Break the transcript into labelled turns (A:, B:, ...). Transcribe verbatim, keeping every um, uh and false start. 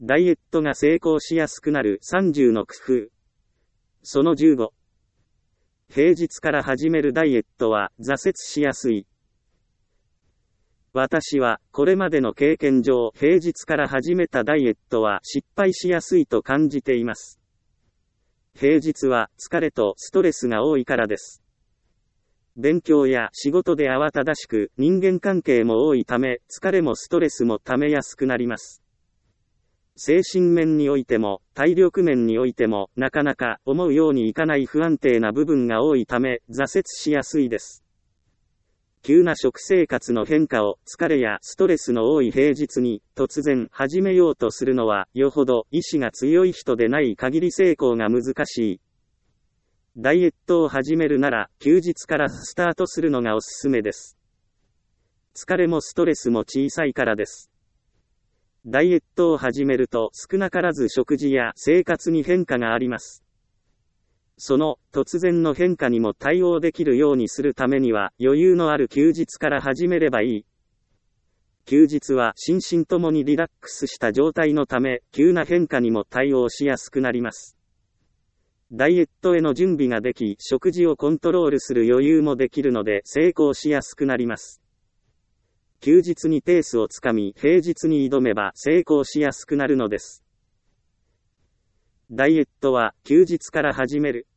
A: ダイエットが成功しやすくなるさんじゅうの工夫。そのじゅうご。平日から始めるダイエットは挫折しやすい。私はこれまでの経験上、平日から始めたダイエットは失敗しやすいと感じています。平日は疲れとストレスが多いからです。勉強や仕事で慌ただしく、人間関係も多いため、疲れもストレスもためやすくなります。精神面においても、体力面においても、なかなか思うようにいかない不安定な部分が多いため、挫折しやすいです。急な食生活の変化を疲れやストレスの多い平日に突然始めようとするのは、よほど意志が強い人でない限り成功が難しい。ダイエットを始めるなら、休日からスタートするのがおすすめです。疲れもストレスも小さいからです。ダイエットを始めると少なからず食事や生活に変化があります。その突然の変化にも対応できるようにするためには余裕のある休日から始めればいい。休日は心身ともにリラックスした状態のため、急な変化にも対応しやすくなります。ダイエットへの準備ができ、食事をコントロールする余裕もできるので成功しやすくなります。休日にペースをつかみ、平日に挑めば成功しやすくなるのです。ダイエットは休日から始める。